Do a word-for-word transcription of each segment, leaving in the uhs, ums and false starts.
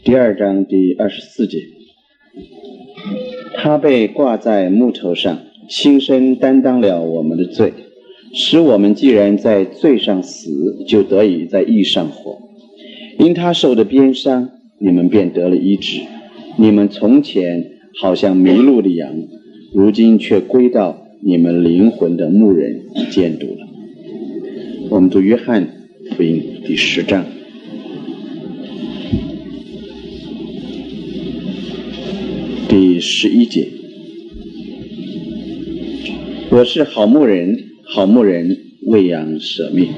第二章第二十四节，他被挂在木头上，亲身担当了我们的罪，使我们既然在罪上死，就得以在义上活。因他受的鞭伤，你们便得了医治。你们从前好像迷路的羊，如今却归到你们灵魂的牧人监督了。我们读约翰福音第十章第十一节，我是好牧人，好牧人为羊舍命。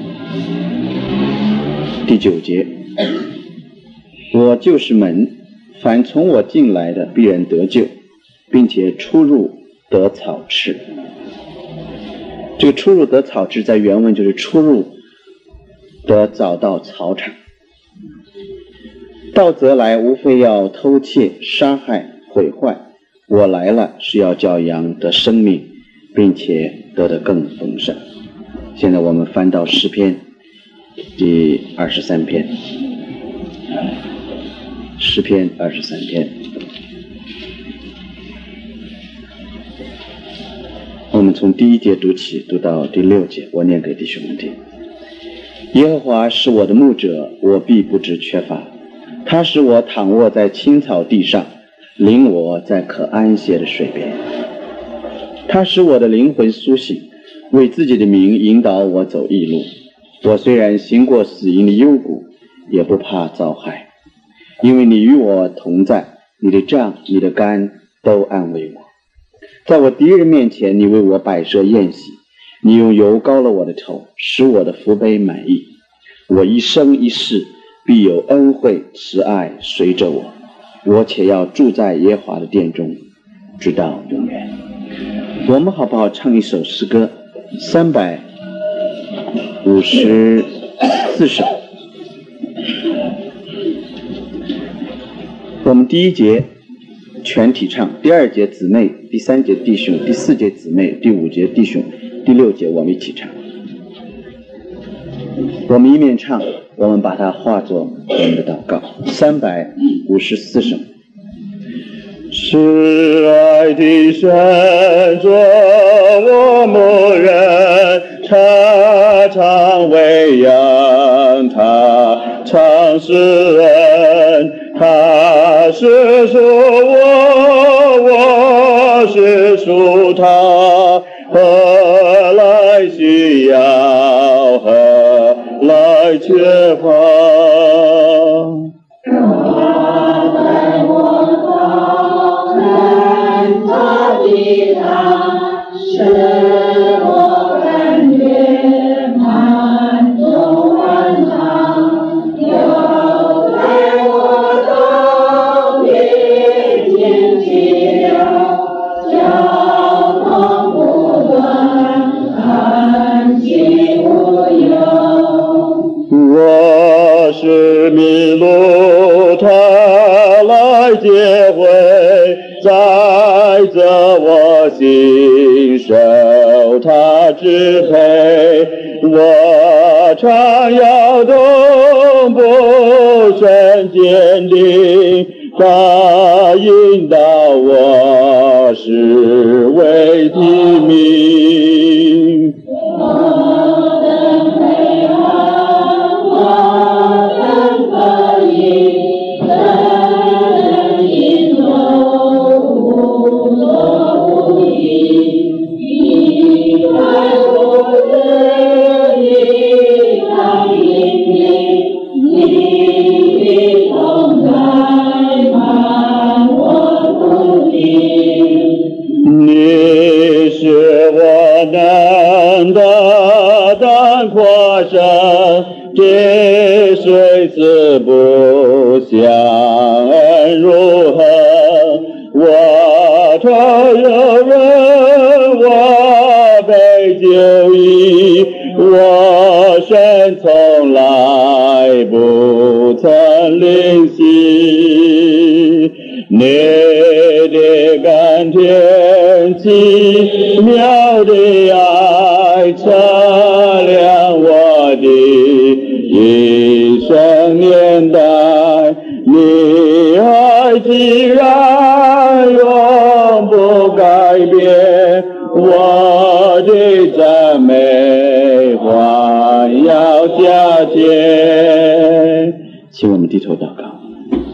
第九节，我就是门，凡从我进来的必然得救，并且出入得草吃。这个出入得草吃在原文就是出入得找到草场。盗贼来无非要偷窃、杀害、毁坏，我来了是要叫羊得生命，并且得得更丰盛。现在我们翻到诗篇第二十三篇，诗篇二十三篇，我们从第一节读起，读到第六节，我念给弟兄们听。耶和华是我的牧者，我必不致缺乏。他使我躺卧在青草地上，领我在可安歇的水边。他使我的灵魂苏醒，为自己的名引导我走义路。我虽然行过死荫的幽谷，也不怕遭害，因为你与我同在，你的杖你的竿都安慰我。在我敌人面前，你为我摆设宴席，你用油膏了我的头，使我的福杯满溢。我一生一世必有恩惠慈爱随着我，我且要住在耶和华的殿中，直到永远。我们好不好唱一首诗歌？三百五十四首。我们第一节全体唱，第二节姊妹，第三节弟兄，第四节姊妹，第五节弟兄，第六节我们一起唱。我们一面唱，我们把它化作我们的祷告。三百五十四首。 是爱的神作我牧人，他常喂养，他常施恩，他是属我，我是属他，何来需要，何来缺乏？ 使我感觉满足安畅，又在我头面前起了交通不断，安息无忧。 我是迷路，他来接回，在这我心受他支配，我常要动步身坚定，他引导我是为的名。这虽是不相恩如何，我常有人我被救医，我身从来不曾吝惜。你的甘甜奇妙的爱测量我的一生年代，你夏天。 请我们低头祷告。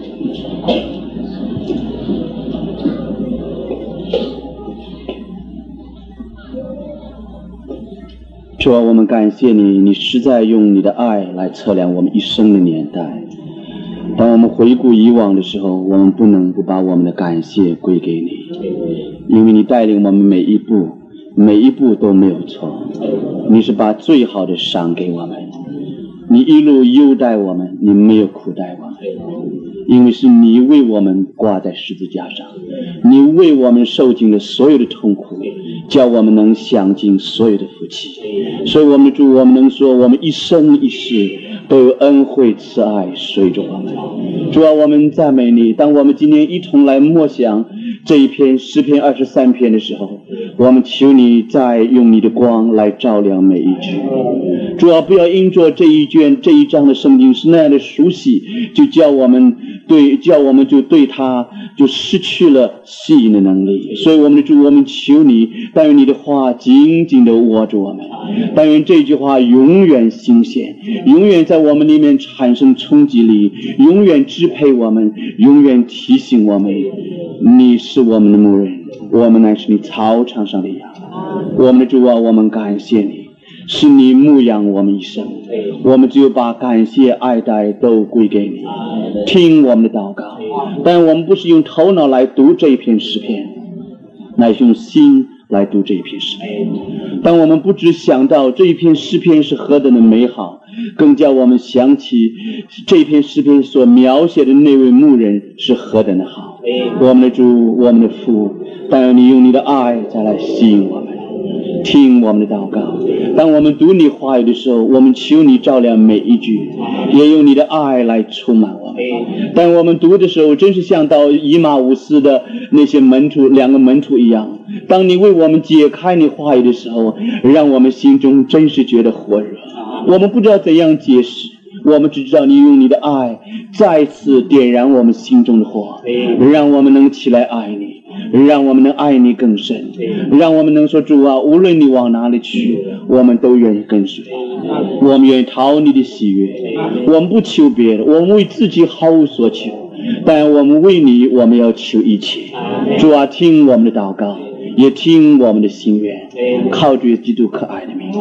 主啊，我们感谢你，你实在用你的爱来测量我们一生的年代。当我们回顾以往的时候，我们不能不把我们的感谢归给你，因为你带领我们每一步每一步都没有错，你是把最好的赏给我们，你一路优待我们，你没有苦待我们，因为是你为我们挂在十字架上，你为我们受尽了所有的痛苦，叫我们能享尽所有的福气。所以我们的主，我们能说我们一生一世都有恩惠慈爱随着我们。主啊，我们赞美你。当我们今天一同来默想这一篇诗篇二十三篇的时候，我们求你再用你的光来照亮每一句。主啊，不要因着这一卷这一章的圣经是那样的熟悉，就叫我们对叫我们就对它就失去了吸引的能力。所以我们的主，我们求你，但愿你的话紧紧地握住我们，但愿这句话永远新鲜，永远在我们里面产生冲击力，永远支配我们，永远提醒我们，你是我们的牧人，我们乃是你草场上的羊。我们的主啊，我们感谢你，是你牧养我们一生，我们只有把感谢爱戴都归给你。听我们的祷告，但我们不是用头脑来读这一篇诗篇，乃是用心来读这一篇诗篇。当我们不只想到这一篇诗篇是何等的美好，更叫我们想起这篇诗篇所描写的那位牧人是何等的好。我们的主，我们的父，但愿你用你的爱再来吸引我们，听我们的祷告。当我们读你话语的时候，我们求你照亮每一句，也用你的爱来充满我们。当我们读的时候，真是像到以马忤斯的那些门徒两个门徒一样，当你为我们解开你话语的时候，让我们心中真是觉得火热。我们不知道怎样解释，我们只知道你用你的爱再次点燃我们心中的火，让我们能起来爱你，让我们能爱你更深，让我们能说，主啊，无论你往哪里去，我们都愿意跟随，我们愿意讨你的喜悦。我们不求别的，我们为自己毫无所求，但我们为你，我们要求一切。主啊，听我们的祷告，也听我们的心愿，靠主基督可爱的名。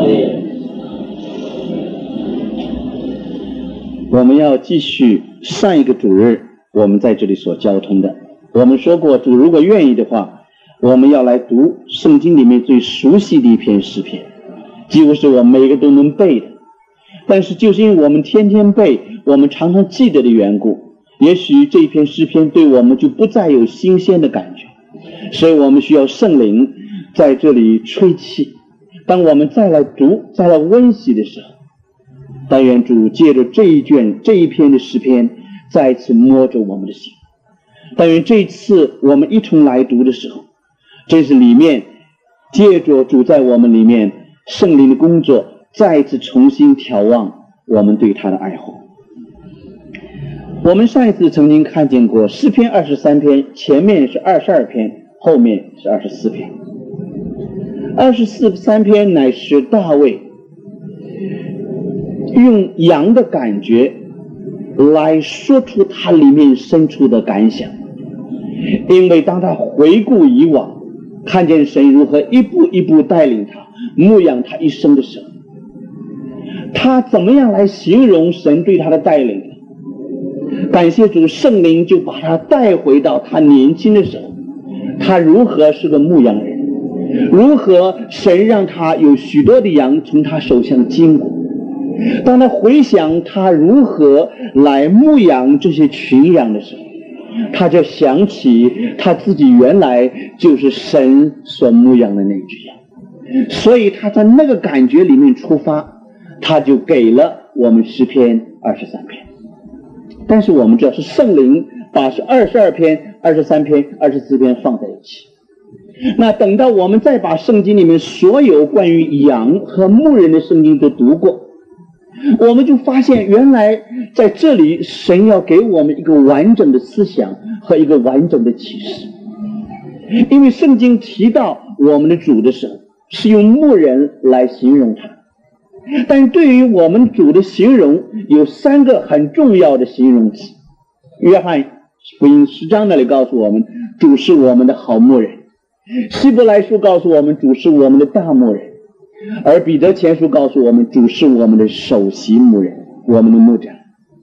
我们要继续上一个主日我们在这里所交通的。我们说过，主如果愿意的话，我们要来读圣经里面最熟悉的一篇诗篇，几乎是我们每个都能背的。但是就是因为我们天天背，我们常常记得的缘故，也许这一篇诗篇对我们就不再有新鲜的感觉，所以我们需要圣灵在这里吹气。当我们再来读再来温习的时候，但愿主借着这一卷这一篇的诗篇再次摸着我们的心。但愿这一次我们一同来读的时候，真是里面借着主在我们里面圣灵的工作，再一次重新眺望我们对他的爱护。我们上一次曾经看见过诗篇二十三篇，前面是二十二篇，后面是二十四篇。二十四三篇乃是大卫用羊的感觉来说出他里面深处的感想。因为当他回顾以往，看见神如何一步一步带领他牧养他一生的时候，他怎么样来形容神对他的带领？感谢主，圣灵就把他带回到他年轻的时候，他如何是个牧羊人，如何神让他有许多的羊从他手上经过。当他回想他如何来牧养这些群羊的时候，他就想起他自己原来就是神所牧养的那只羊，所以他在那个感觉里面出发，他就给了我们诗篇二十三篇。但是我们知道是圣灵把是二十二篇、二十三篇、二十四篇放在一起。那等到我们再把圣经里面所有关于羊和牧人的圣经都读过，我们就发现原来在这里神要给我们一个完整的思想和一个完整的启示。因为圣经提到我们的主的时候，是用牧人来形容他， 但对于我们主的形容有三个很重要的形容词。约翰福音十章那里告诉我们，主是我们的好牧人；希伯来书告诉我们，主是我们的大牧人；而彼得前书告诉我们，主是我们的首席牧人，我们的牧长。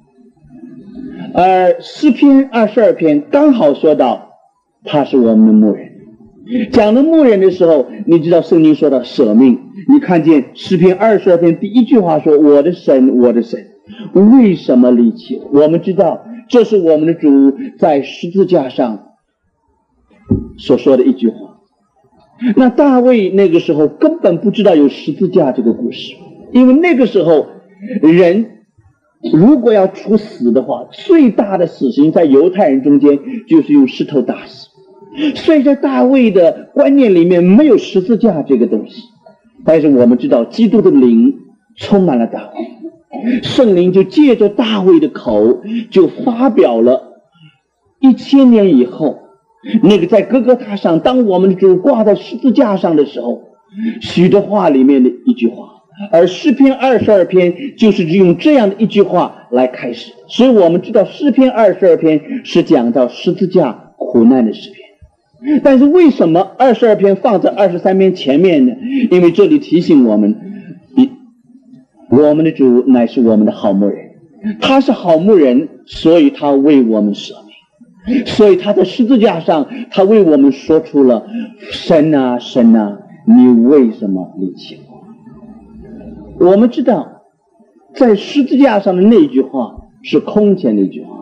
而诗篇二十二篇刚好说到他是我们的牧人。讲到牧人的时候，你知道圣经说到舍命，你看见诗篇二十二篇第一句话说，我的神，我的神，为什么离弃我？我们知道这是我们的主在十字架上所说的一句话。那大卫那个时候根本不知道有十字架这个故事，因为那个时候人如果要处死的话，最大的死刑在犹太人中间就是用石头打死。所以在大卫的观念里面没有十字架这个东西。但是我们知道基督的灵充满了大卫，圣灵就借着大卫的口就发表了一千年以后那个在哥哥塔上当我们的主挂在十字架上的时候许多话里面的一句话。而诗篇二十二篇就是用这样的一句话来开始。所以我们知道诗篇二十二篇是讲到十字架苦难的诗篇。但是为什么二十二篇放在二十三篇前面呢？因为这里提醒我们，我们的主乃是我们的好牧人，他是好牧人，所以他为我们舍命，所以他在十字架上他为我们说出了神啊神啊，你为什么离弃我？我们知道在十字架上的那句话是空前的一句话，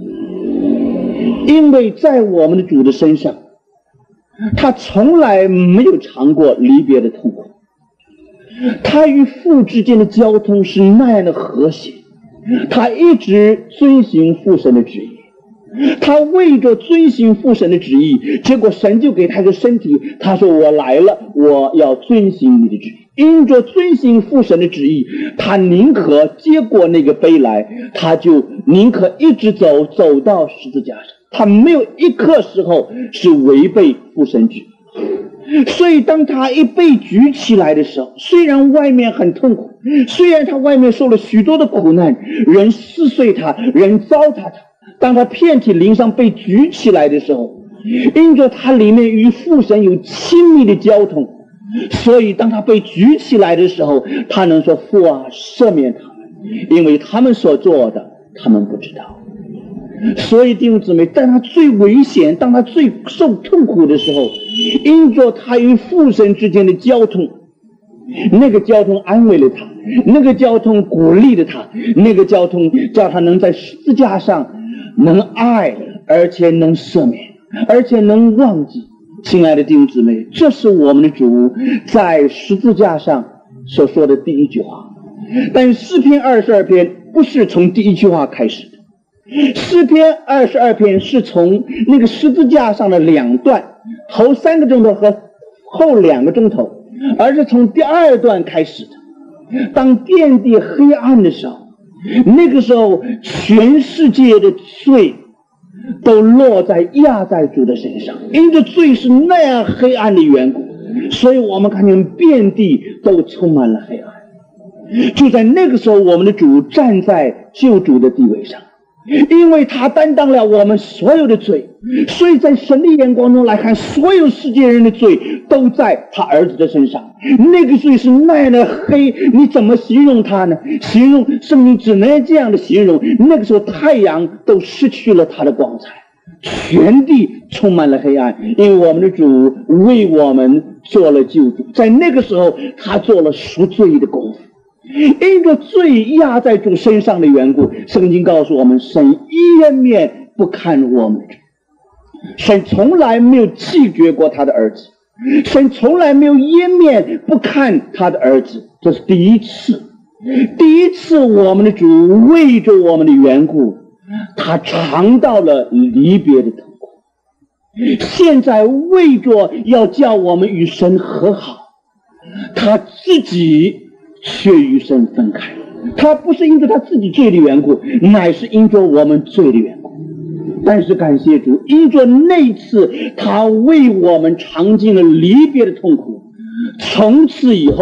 因为在我们的主的身上他从来没有尝过离别的痛苦，他与父之间的交通是那样的和谐，他一直遵行父神的旨意，他为着遵行父神的旨意，结果神就给他一个身体，他说我来了，我要遵行你的旨意。因着遵行父神的旨意，他宁可接过那个杯来，他就宁可一直走走到十字架上，他没有一刻时候是违背父神旨意。所以当他一被举起来的时候，虽然外面很痛苦，虽然他外面受了许多的苦难，人撕碎他，人糟蹋他，当他遍体鳞伤被举起来的时候，因着他里面与父神有亲密的交通，所以当他被举起来的时候，他能说父啊赦免他们，因为他们所做的他们不知道。所以弟兄姊妹，当他最危险，当他最受痛苦的时候，因着他与父神之间的交通，那个交通安慰了他，那个交通鼓励了他，那个交通叫他能在十字架上能爱，而且能赦免，而且能忘记。亲爱的弟兄姊妹，这是我们的主在十字架上所说的第一句话。但诗篇二十二篇不是从第一句话开始的，诗篇二十二篇是从那个十字架上的两段，头三个钟头和后两个钟头，而是从第二段开始的。当遍地黑暗的时候，那个时候全世界的罪都落在压在主的身上，因着罪是那样黑暗的缘故，所以我们看见遍地都充满了黑暗。就在那个时候，我们的主站在救主的地位上，因为他担当了我们所有的罪，所以在神的眼光中来看，所有世界人的罪都在他儿子的身上。那个罪是那样的黑，你怎么形容它呢？形容圣经只能这样的形容，那个时候太阳都失去了它的光彩，全地充满了黑暗，因为我们的主为我们做了救主，在那个时候他做了赎罪的功夫。因着罪压在主身上的缘故，圣经告诉我们，神一面不看我们的主，神从来没有弃绝过他的儿子，神从来没有掩面不看他的儿子，这是第一次。第一次我们的主为着我们的缘故，他尝到了离别的痛苦，现在为着要叫我们与神和好，他自己却与神分开。他不是因着他自己罪的缘故，乃是因着我们罪的缘故。但是感谢主，因着那次他为我们尝尽了离别的痛苦，从此以后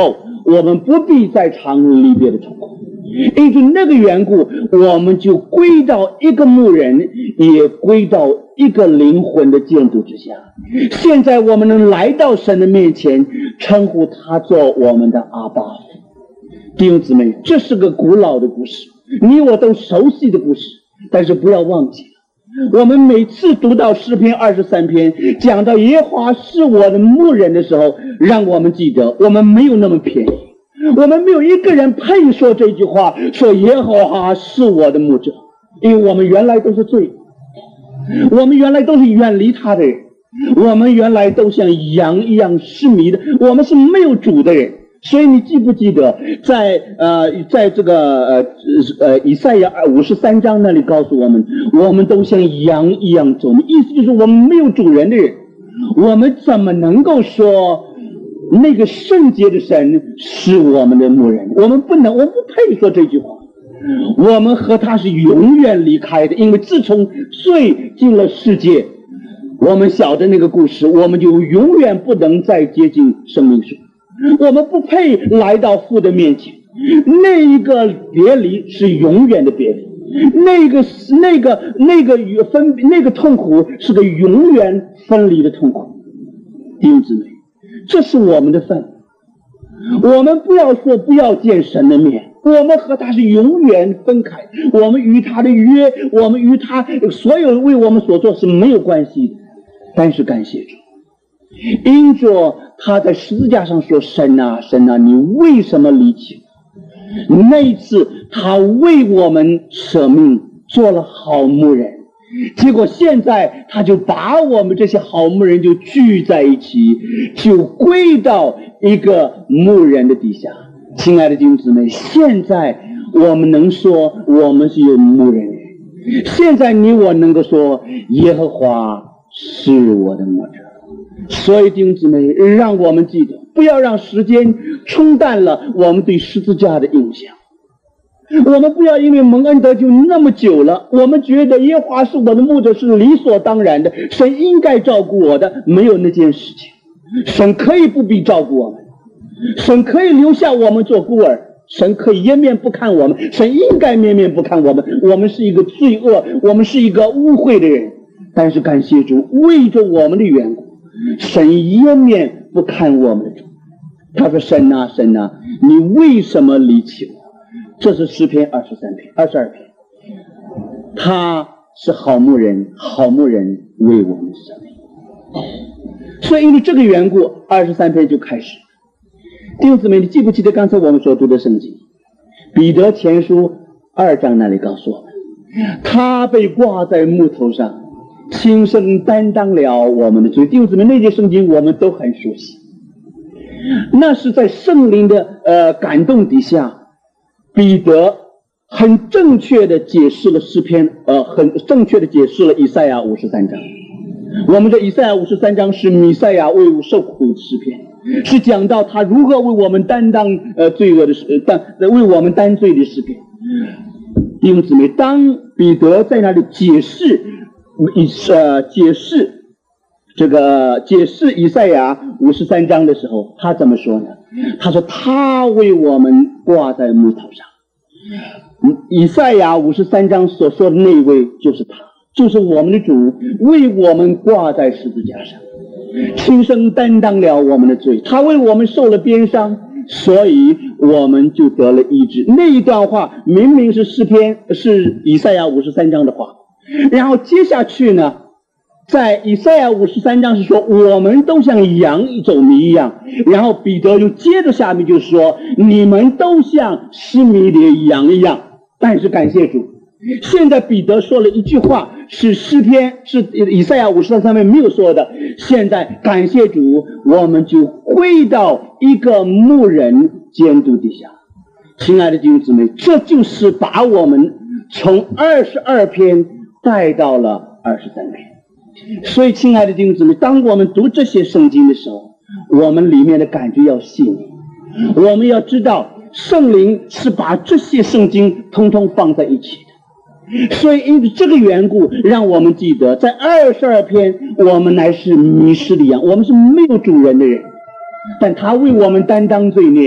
我们不必再尝离别的痛苦。因此那个缘故，我们就归到一个牧人，也归到一个灵魂的监督之下。现在我们能来到神的面前，称呼他做我们的阿爸父。弟兄姊妹，这是个古老的故事，你我都熟悉的故事，但是不要忘记了，我们每次读到诗篇二十三篇讲到耶和华是我的牧人的时候，让我们记得我们没有那么便宜，我们没有一个人配说这句话，说耶和华是我的牧者，因为我们原来都是罪，我们原来都是远离他的人，我们原来都像羊一样失迷的，我们是没有主的人。所以你记不记得在呃在这个呃呃以赛亚五十三章那里告诉我们，我们都像羊一样走，意思就是我们没有主人的人，我们怎么能够说那个圣洁的神是我们的牧人？我们不能，我们不配说这句话。我们和他是永远离开的，因为自从罪进了世界，我们晓得那个故事，我们就永远不能再接近生命树，我们不配来到父的面前。那一个别离是永远的别离，那个那个那个分那个痛苦是个永远分离的痛苦。弟兄姊妹，这是我们的份。我们不要说不要见神的面，我们和他是永远分开，我们与他的约，我们与他所有为我们所做是没有关系的。但是感谢主，因着他在十字架上说，神啊神啊，你为什么离弃我？那一次他为我们舍命，做了好牧人，结果现在他就把我们这些好牧人就聚在一起，就归到一个牧人的底下。亲爱的弟兄姊妹，现在我们能说我们是有牧人的，现在你我能够说耶和华是我的牧者。所以弟兄姊妹，让我们记得，不要让时间冲淡了我们对十字架的印象。我们不要因为蒙恩得救那么久了，我们觉得耶和华是我的牧者是理所当然的，神应该照顾我的，没有那件事情。神可以不必照顾我们，神可以留下我们做孤儿，神可以掩面不看我们，神应该面面不看我们。我们是一个罪恶，我们是一个污秽的人，但是感谢主，为着我们的缘故，神掩面不看我们的主。他说，神啊神啊，你为什么离弃我？这是诗篇二十三篇二十二篇，他是好牧人，好牧人为我们舍命。所以因为这个缘故，二十三篇就开始。弟兄姊妹，你记不记得刚才我们所读的圣经彼得前书二章那里告诉我们，他被挂在木头上，亲身担当了我们的罪。弟兄姊妹，那些圣经我们都很熟悉，那是在圣灵的呃感动底下，彼得很正确的解释了诗篇，呃，很正确的解释了以赛亚五十三章。我们的以赛亚五十三章是弥赛亚为受苦的诗篇，是讲到他如何为我们担当呃罪恶的诗，担为我们担罪的诗篇。弟兄姊妹，当彼得在那里解释以呃解释这个解释以赛亚五十三章的时候，他怎么说呢？他说他为我们挂在木头上。以赛亚五十三章所说的那位就是他，就是我们的主，为我们挂在十字架上，亲身担当了我们的罪，他为我们受了鞭伤，所以我们就得了医治。那一段话明明是诗篇，是以赛亚五十三章的话。然后接下去呢，在以赛亚五十三章是说我们都像羊走迷一样，然后彼得就接着下面就说你们都像失迷的羊一样。但是感谢主，现在彼得说了一句话，是诗篇是以赛亚五十三章没有说的。现在感谢主，我们就归到一个牧人监督底下。亲爱的弟兄姊妹，这就是把我们从二十二篇带到了二十三篇。所以亲爱的弟兄姊妹，当我们读这些圣经的时候，我们里面的感觉要细腻，我们要知道圣灵是把这些圣经通通放在一起的。所以因此这个缘故，让我们记得在二十二篇我们乃是迷失的羊，我们是没有主人的人，但他为我们担当罪孽，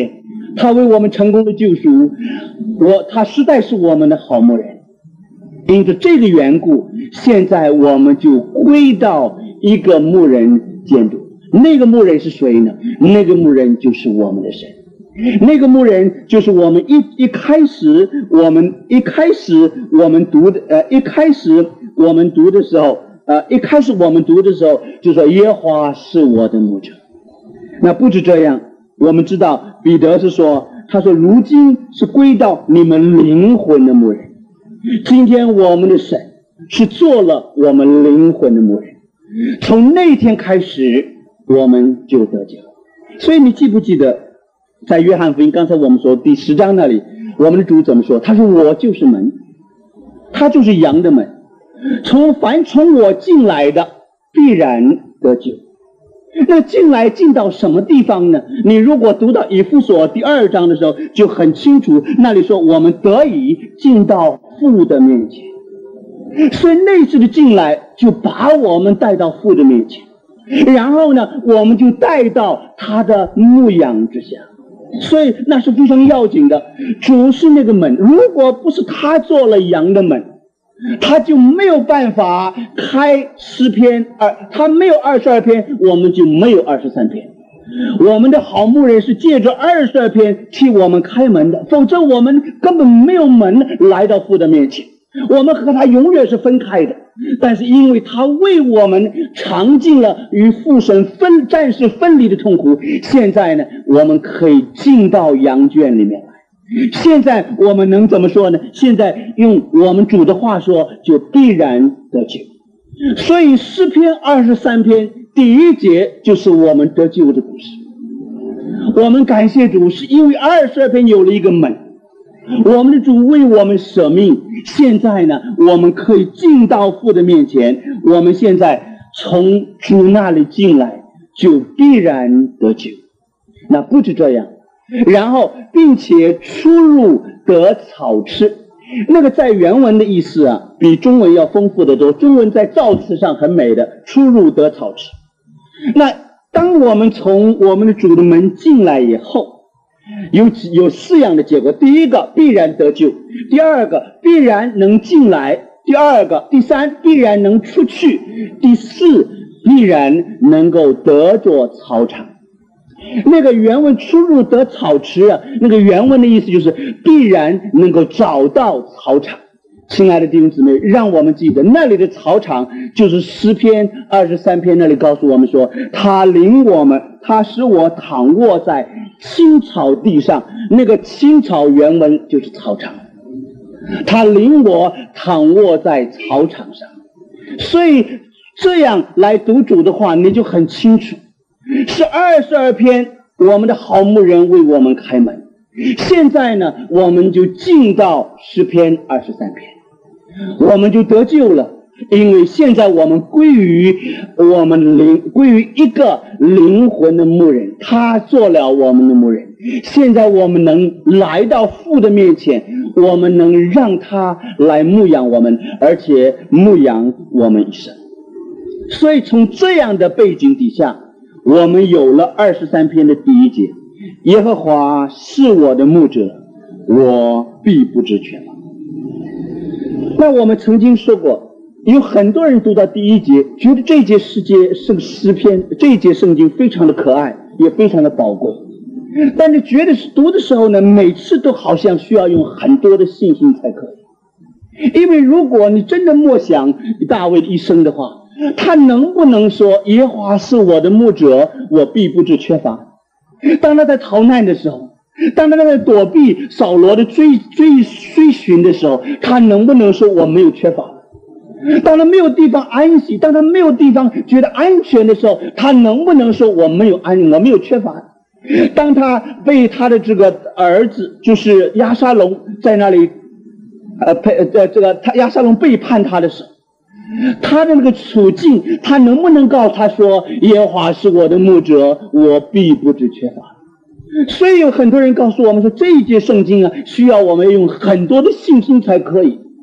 他为我们成功的救赎，我他实在是我们的好牧人。因着这个缘故，现在我们就归到一个牧人监督。那个牧人是谁呢？那个牧人就是我们的神。那个牧人就是我们一一开始我们一开始我们读的呃一开始我们读的时候呃一开始我们读的时候就说耶和华是我的牧者。那不止这样，我们知道彼得是说，他说如今是归到你们灵魂的牧人。今天我们的神是做了我们灵魂的牧人，从那天开始我们就得救。所以你记不记得在约翰福音刚才我们说第十章那里，我们的主怎么说？他说我就是门，他就是羊的门，从凡从我进来的必然得救。那进来进到什么地方呢？你如果读到以弗所第二章的时候就很清楚，那里说我们得以进到父的面前。所以那次的进来就把我们带到父的面前，然后呢我们就带到他的牧养之下。所以那是非常要紧的，主是那个门，如果不是他做了羊的门，他就没有办法开诗篇二，他没有二十二篇，我们就没有二十三篇。我们的好牧人是借着二十二篇替我们开门的，否则我们根本没有门来到父的面前，我们和他永远是分开的。但是因为他为我们尝尽了与父神分暂时分离的痛苦，现在呢我们可以进到羊圈里面来。现在我们能怎么说呢？现在用我们主的话说，就必然得救。所以诗篇二十三篇第一节就是我们得救的故事。我们感谢主，是因为二十二篇有了一个门，我们的主为我们舍命，现在呢我们可以进到父的面前，我们现在从主那里进来就必然得救。那不止这样，然后并且出入得草吃。那个在原文的意思啊，比中文要丰富得多。中文在造词上很美的，出入得草吃。那当我们从我们的主的门进来以后，有有四样的结果。第一个必然得救，第二个必然能进来，第二个第三必然能出去，第四必然能够得着草场。那个原文出入得草池啊，那个原文的意思就是必然能够找到草场。亲爱的弟兄姊妹，让我们记得那里的草场就是诗篇二十三篇那里告诉我们说，他领我们，他使我躺卧在青草地上。那个青草原文就是草场，他领我躺卧在草场上。所以这样来读主的话，你就很清楚，是二十二篇我们的好牧人为我们开门。现在呢我们就进到诗篇二十三篇，我们就得救了。因为现在我们归于我们灵归于一个灵魂的牧人，他做了我们的牧人。现在我们能来到父的面前，我们能让他来牧养我们，而且牧养我们一生。所以从这样的背景底下，我们有了二十三篇的第一节，耶和华是我的牧者，我必不致缺乏。那我们曾经说过，有很多人读到第一节，觉得这一节世界圣诗篇，这一节圣经非常的可爱，也非常的宝贵。但是觉得是读的时候呢，每次都好像需要用很多的信心才可以。因为如果你真的默想大卫的一生的话，他能不能说耶和华是我的牧者，我必不致缺乏？当他在逃难的时候，当他在躲避扫罗的追追追寻的时候，他能不能说我没有缺乏？当他没有地方安息，当他没有地方觉得安全的时候，他能不能说我没有安我没有缺乏？当他被他的这个儿子就是押沙龙在那里呃配呃这个他押沙龙背叛他的时候，他的那个处境，他能不能告诉他说耶和华是我的牧者，我必不致缺乏？所以有很多人告诉我们说，这一节圣经啊，需要我们用很多的信心才可以。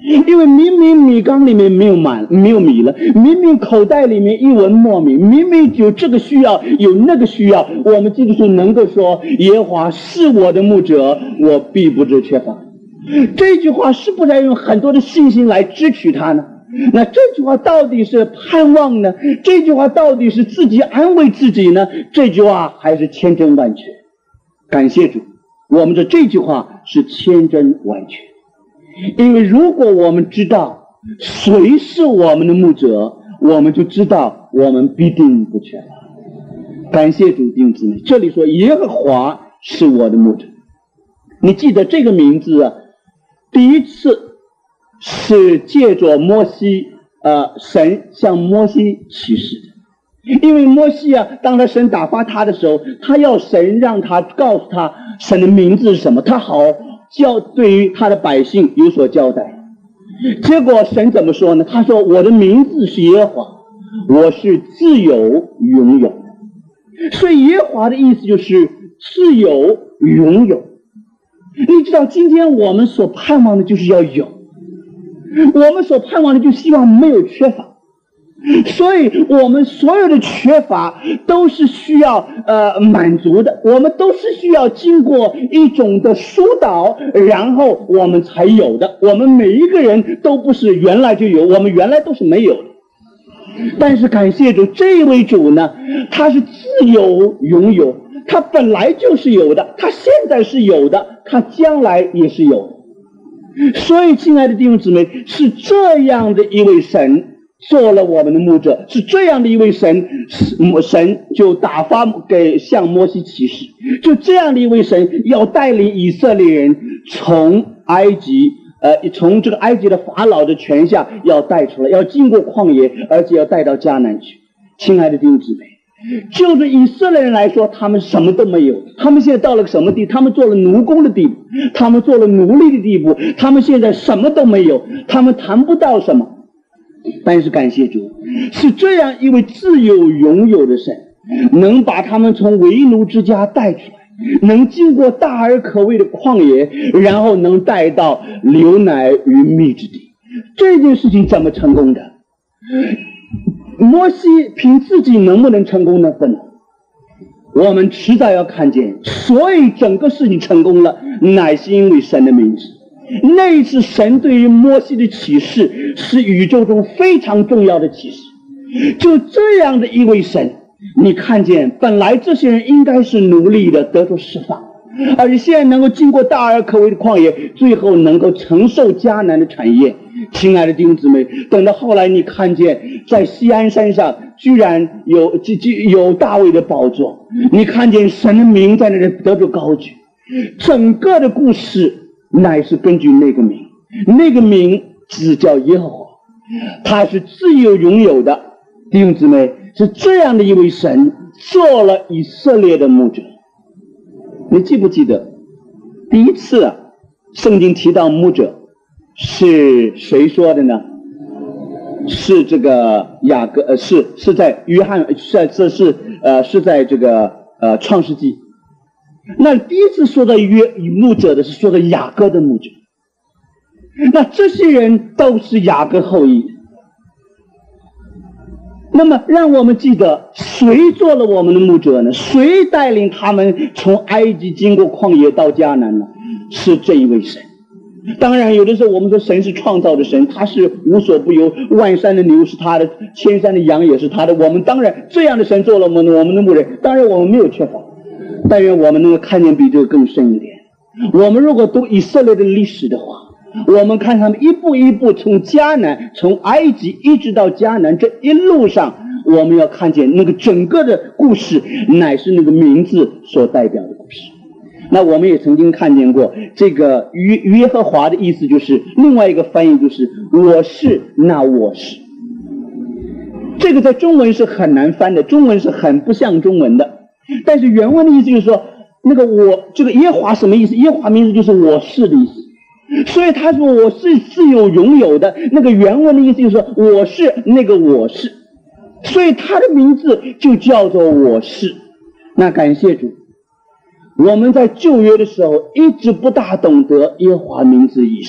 因为明明米缸里面没有满没有米了，明明口袋里面一文墨米，明明有这个需要有那个需要，我们基督徒能够说耶和华是我的牧者，我必不致缺乏。这句话是不是要用很多的信心来支取它呢？那这句话到底是盼望呢？这句话到底是自己安慰自己呢？这句话还是千真万确？感谢主，我们的这句话是千真万确。因为如果我们知道谁是我们的牧者，我们就知道我们必定不缺乏。感谢主，弟兄姊妹，这里说耶和华是我的牧者，你记得这个名字啊，第一次是借着摩西呃，神向摩西启示的。因为摩西啊，当他神打发他的时候，他要神让他告诉他神的名字是什么，他好叫对于他的百姓有所交代。结果神怎么说呢？他说我的名字是耶和华，我是自由拥有。所以耶和华的意思就是自由拥有。你知道今天我们所盼望的就是要有，我们所盼望的就希望没有缺乏。所以我们所有的缺乏都是需要呃满足的，我们都是需要经过一种的疏导，然后我们才有的。我们每一个人都不是原来就有，我们原来都是没有的。但是感谢主，这位主呢，他是自由拥有，他本来就是有的，他现在是有的，他将来也是有的。所以亲爱的弟兄姊妹，是这样的一位神做了我们的牧者，是这样的一位神，神就打发给向摩西启示，就这样的一位神要带领以色列人从埃及呃，从这个埃及的法老的权下要带出来，要经过旷野，而且要带到迦南去。亲爱的弟兄姊妹，就是以色列人来说，他们什么都没有，他们现在到了什么地？他们做了奴工的地步，他们做了奴隶的地步，他们现在什么都没有，他们谈不到什么。但是感谢主，是这样一位自由拥有的神，能把他们从为奴之家带出来，能经过大而可畏的旷野，然后能带到流奶与蜜之地。这件事情怎么成功的？摩西凭自己能不能成功呢？不能。我们迟早要看见，所以整个事情成功了，乃是因为神的名字。那一次神对于摩西的启示是宇宙中非常重要的启示。就这样的一位神，你看见本来这些人应该是奴隶的，得到释放，而且现在能够经过大而可畏的旷野，最后能够承受迦南的产业。亲爱的弟兄姊妹，等到后来你看见在锡安山上居然有有大卫的宝座，你看见神的名在那里得到高举，整个的故事乃是根据那个名，那个名字叫耶和华，他是自由拥有的。弟兄姊妹，是这样的一位神做了以色列的牧者。你记不记得第一次啊，圣经提到牧者是谁说的呢？是这个雅各呃，是是在约翰，是这是呃是在这个呃创世纪。那第一次说到约牧者的是说到雅各的牧者，那这些人都是雅各后裔。那么让我们记得谁做了我们的牧者呢？谁带领他们从埃及经过旷野到迦南呢？是这一位神。当然有的时候我们说神是创造的神，他是无所不有，万山的牛是他的，千山的羊也是他的。我们当然这样的神做了我们我们的牧人，当然我们没有缺乏。但愿我们能够看见比这个更深一点。我们如果读以色列的历史的话，我们看他们一步一步从迦南，从埃及一直到迦南，这一路上我们要看见那个整个的故事乃是那个名字所代表的故事。那我们也曾经看见过这个约约和华的意思，就是另外一个翻译就是我是那我是。这个在中文是很难翻的，中文是很不像中文的。但是原文的意思就是说，那个我这个耶和华什么意思？耶和华名字就是我是的意思。所以他说我是自由拥有的，那个原文的意思就是说我是那个我是，所以他的名字就叫做我是。那感谢主，我们在旧约的时候一直不大懂得耶和华名字的意思，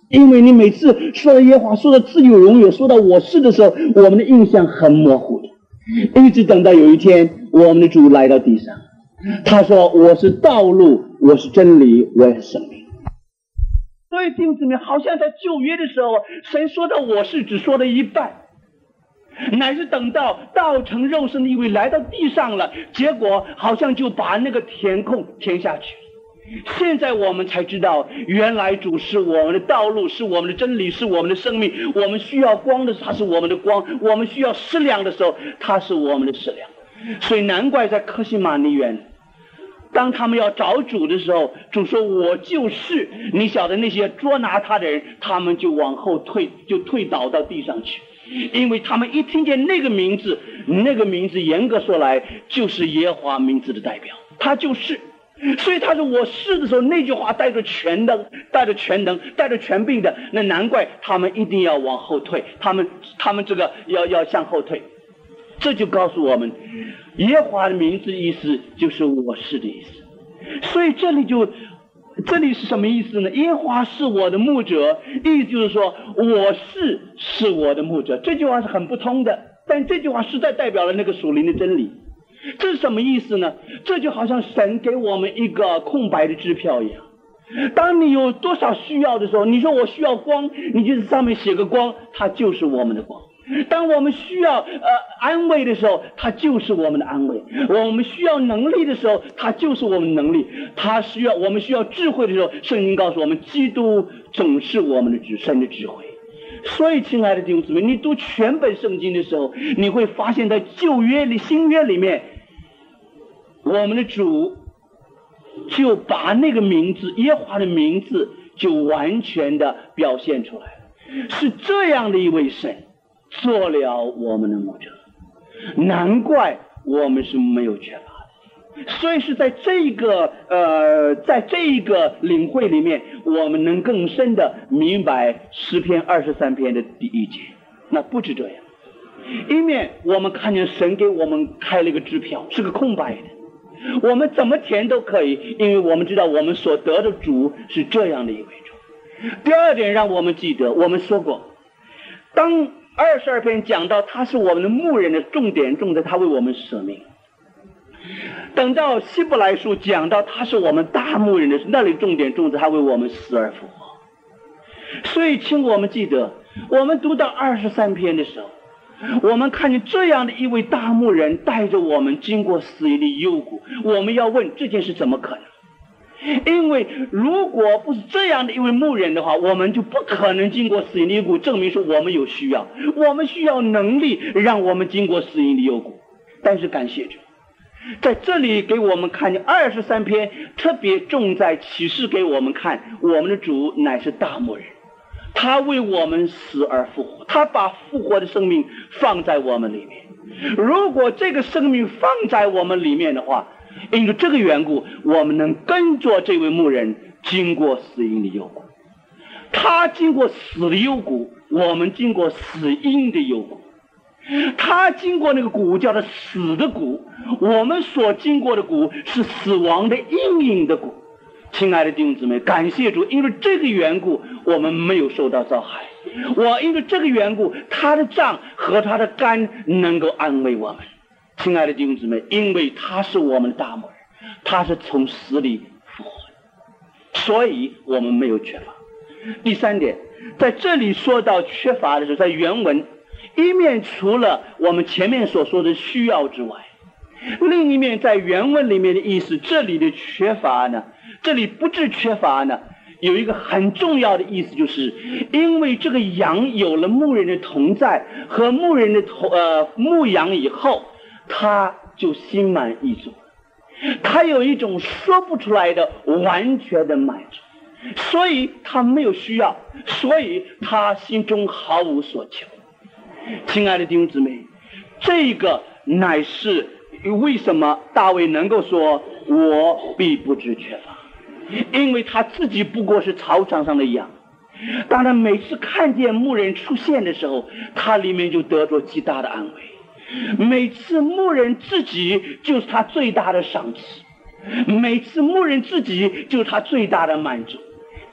因为你每次说到耶和华，说到自有荣有，说到我是的时候，我们的印象很模糊的。一直等到有一天，我们的主来到地上，他说我是道路，我是真理，我也是生命。所以弟兄姊妹，好像在旧约的时候，神说到我是只说了一半，乃是等到道成肉身的一位来到地上了，结果好像就把那个填空填下去。现在我们才知道，原来主是我们的道路，是我们的真理，是我们的生命。我们需要光的时候，他是我们的光；我们需要食粮的时候，他是我们的食粮。所以难怪在客西马尼园，当他们要找主的时候，主说我就是。你晓得那些捉拿他的人，他们就往后退，就退倒到地上去，因为他们一听见那个名字，那个名字严格说来就是耶和华名字的代表，他就是。所以他说我是的时候，那句话带着全能，带着全能，带着权柄的，那难怪他们一定要往后退，他们他们这个要要向后退。这就告诉我们，耶和华的名字意思就是我是的意思。所以这里就这里是什么意思呢？耶和华是我的牧者，意思就是说我是是我的牧者。这句话是很不通的，但这句话实在代表了那个属灵的真理。这是什么意思呢？这就好像神给我们一个空白的支票一样，当你有多少需要的时候，你说我需要光，你就在上面写个光，它就是我们的光。当我们需要呃安慰的时候，它就是我们的安慰；我们需要能力的时候，它就是我们的能力；它需要我们需要智慧的时候，圣经告诉我们，基督总是我们的智神的智慧。所以亲爱的弟兄姊妹，你读全本圣经的时候，你会发现在旧约里新约里面，我们的主就把那个名字耶和华的名字就完全的表现出来了，是这样的一位神做了我们的牧者，难怪我们是没有缺乏的。所以是在这个呃，在这一个领会里面，我们能更深的明白诗篇二十三篇的第一节。那不止这样，一面我们看见神给我们开了一个支票，是个空白的，我们怎么填都可以，因为我们知道我们所得的主是这样的一位主。第二点让我们记得，我们说过，当二十二篇讲到他是我们的牧人的重点重在他为我们舍命，等到希伯来书讲到他是我们大牧人的那里重点重在他为我们死而复活。所以请我们记得，我们读到二十三篇的时候，我们看见这样的一位大牧人带着我们经过死荫的幽谷，我们要问这件事怎么可能？因为如果不是这样的一位牧人的话，我们就不可能经过死荫的幽谷，证明说我们有需要，我们需要能力让我们经过死荫的幽谷。但是感谢主，在这里给我们看见二十三篇特别重在启示给我们看，我们的主乃是大牧人，他为我们死而复活，他把复活的生命放在我们里面。如果这个生命放在我们里面的话，因为这个缘故，我们能跟着这位牧人经过死荫的幽谷。他经过死的幽谷，我们经过死荫的幽谷。他经过那个谷叫做死的谷，我们所经过的谷是死亡的阴影的谷。亲爱的弟兄姊妹，感谢主，因为这个缘故我们没有受到遭害。我因为这个缘故，他的杖和他的竿能够安慰我们。亲爱的弟兄姊妹，因为他是我们的大牧人，他是从死里复活的，所以我们没有缺乏。第三点，在这里说到缺乏的时候，在原文一面除了我们前面所说的需要之外，另一面在原文里面的意思，这里的缺乏呢，这里不致缺乏呢，有一个很重要的意思，就是因为这个羊有了牧人的同在和牧人的同呃牧羊以后，他就心满意足，他有一种说不出来的完全的满足，所以他没有需要，所以他心中毫无所求。亲爱的弟兄姊妹，这个乃是为什么大卫能够说我必不致缺乏，因为他自己不过是草场上的羊。当他每次看见牧人出现的时候，他里面就得着极大的安慰。每次牧人自己就是他最大的赏赐，每次牧人自己就是他最大的满足，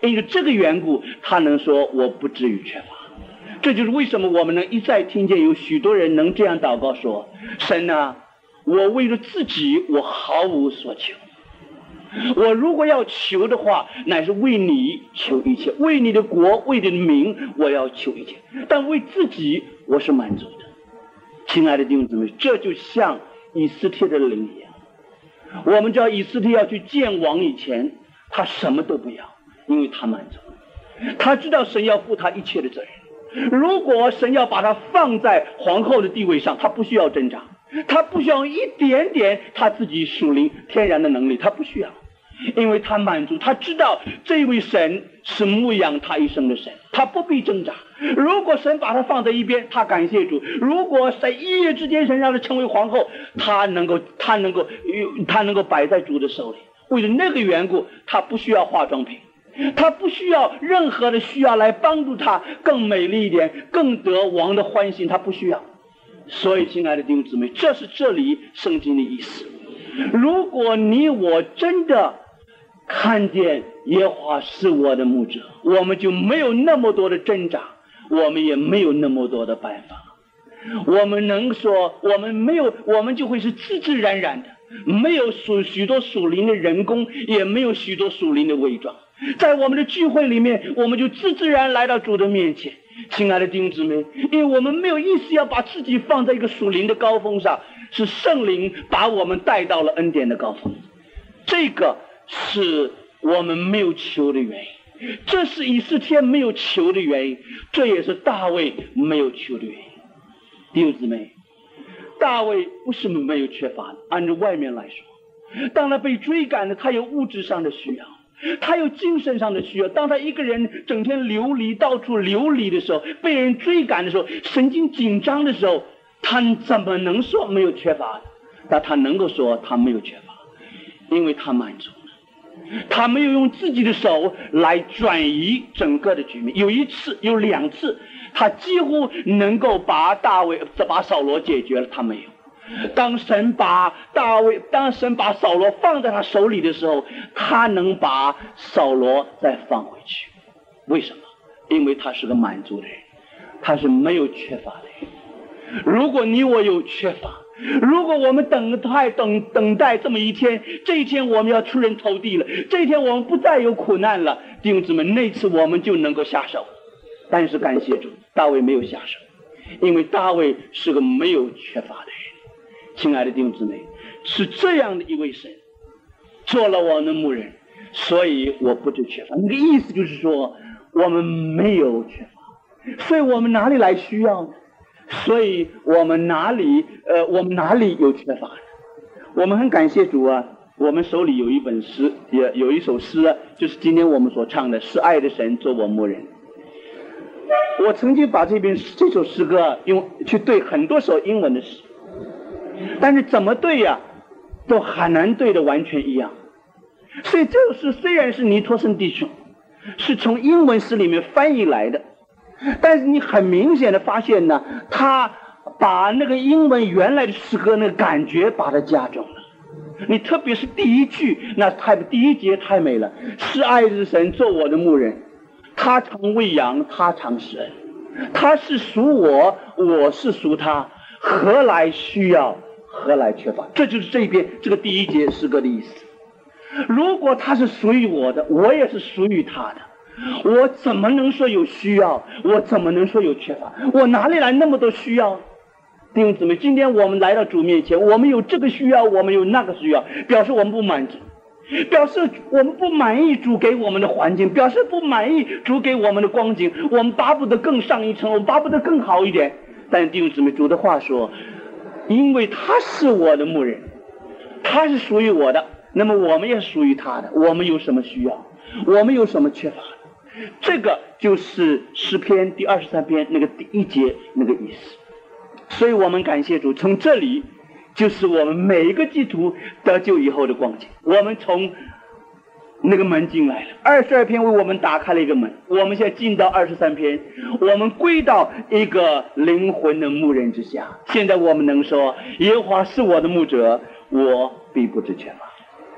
因为这个缘故，他能说我不至于缺乏。这就是为什么我们能一再听见有许多人能这样祷告说：神啊，我为了自己我毫无所求，我如果要求的话，乃是为你求一切，为你的国，为你的名，我要求一切，但为自己我是满足的。亲爱的弟兄姊妹，这就像以斯帖的灵一样。我们知道以斯帖要去见王以前，他什么都不要，因为他满足，他知道神要负他一切的责任。如果神要把他放在皇后的地位上，他不需要挣扎，他不需要一点点他自己属灵天然的能力，他不需要，因为他满足，他知道这位神是牧养他一生的神，他不必挣扎。如果神把他放在一边，他感谢主；如果神一夜之间神让他成为皇后，他能够他能够他能够摆在主的手里。为了那个缘故，他不需要化妆品，他不需要任何的需要来帮助他更美丽一点，更得王的欢心，他不需要。所以亲爱的弟兄姊妹，这是这里圣经的意思。如果你我真的看见耶和华是我的牧者，我们就没有那么多的挣扎，我们也没有那么多的办法。我们能说我们没有，我们就会是自自然然的，没有属许多属灵的人工，也没有许多属灵的伪装。在我们的聚会里面，我们就自自然来到主的面前。亲爱的弟兄姊妹，因为我们没有意思要把自己放在一个属灵的高峰上，是圣灵把我们带到了恩典的高峰，这个是我们没有求的原因，这是以斯帖没有求的原因，这也是大卫没有求的原因。弟兄姊妹，大卫不是没有缺乏的，按照外面来说，当他被追赶的，他有物质上的需要，他有精神上的需要。当他一个人整天流离到处流离的时候，被人追赶的时候，神经紧张的时候，他怎么能说没有缺乏的？但他能够说他没有缺乏，因为他满足了，他没有用自己的手来转移整个的局面。有一次有两次他几乎能够把大卫把扫罗解决了，他没有。当神把大卫当神把扫罗放在他手里的时候，他能把扫罗再放回去。为什么？因为他是个满足的人，他是没有缺乏的人。如果你我有缺乏，如果我们等待等等待这么一天，这一天我们要出人头地了，这一天我们不再有苦难了，弟兄姊妹，那次我们就能够下手。但是感谢主，大卫没有下手，因为大卫是个没有缺乏的人。亲爱的弟兄姊妹，是这样的一位神做了我的牧人，所以我不致缺乏。那个意思就是说我们没有缺乏，所以我们哪里来需要呢？所以我们哪里呃，我们哪里有缺乏呢？我们很感谢主啊，我们手里有一本诗，也有一首诗啊，就是今天我们所唱的是爱的神做我牧人。我曾经把这篇这首诗歌啊用去对很多首英文的诗，但是怎么对呀、啊，都很难对的完全一样。所以这首诗虽然是尼托森弟兄是从英文诗里面翻译来的，但是你很明显的发现呢，他把那个英文原来的诗歌那个感觉把它加重了。你特别是第一句，那太第一节太美了，是爱之神做我的牧人，他常喂养，他常施恩，他是属我，我是属他，何来需要，何来缺乏？这就是这边这个第一节诗歌的意思。如果他是属于我的，我也是属于他的，我怎么能说有需要？我怎么能说有缺乏？我哪里来那么多需要？弟兄姊妹，今天我们来到主面前，我们有这个需要，我们有那个需要，表示我们不满足，表示我们不满意主给我们的环境，表示不满意主给我们的光景，我们巴不得更上一层，我们巴不得更好一点。但弟兄姊妹，主的话说，因为他是我的牧人，他是属于我的，那么我们也是属于他的。我们有什么需要？我们有什么缺乏？这个就是诗篇第二十三篇那个第一节那个意思。所以我们感谢主，从这里就是我们每一个基督徒得救以后的光景。我们从那个门进来了，二十二篇为我们打开了一个门，我们现在进到二十三篇，我们归到一个灵魂的牧人之下。现在我们能说，耶和华是我的牧者，我必不致缺乏。